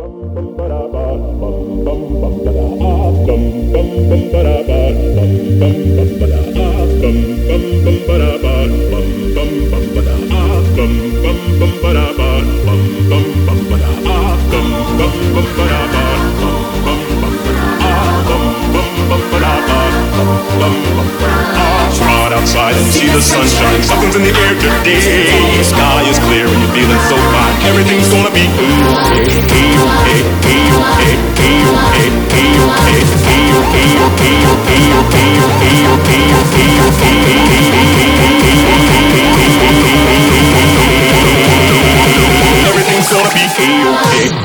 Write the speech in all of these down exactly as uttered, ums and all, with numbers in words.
Outside and see the sunshine, something's in the air today. Sky is clear and you're feeling so fine. Everything's gonna be okay, okay, okay, okay, okay, okay, okay, okay, okay, okay, okay. Everything's gonna be okay.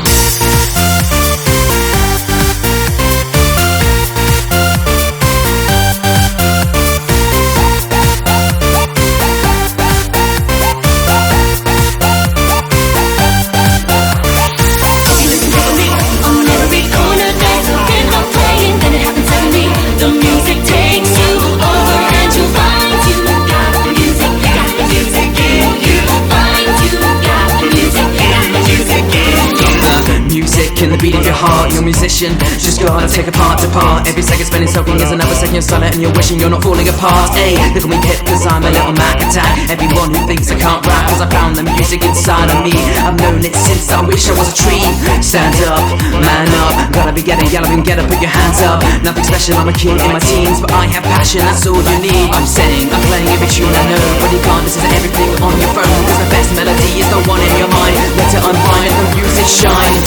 In the beat of your heart, you're a musician. Just go and take a part to part. Every second spending soaking is another second you're silent and you're wishing you're not falling apart. Hey, look at me hip cause I'm a little Mac attack. Everyone who thinks I can't rap cause I found the music inside of me. I've known it since I wish I was a tree. Stand up, man up. Gotta be getting yellow and get up, put your hands up. Nothing special, I'm a king in my teens, but I have passion, that's all you need. I'm saying, I'm playing every tune I know. When you can't, this is everything on your phone. Cause the best melody is the one in your mind. Let it unwind and the music shine.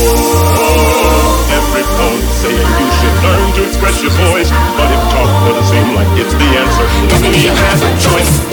Every poet saying you should learn to express your voice, but if talk doesn't seem like it's the answer, then you have a choice.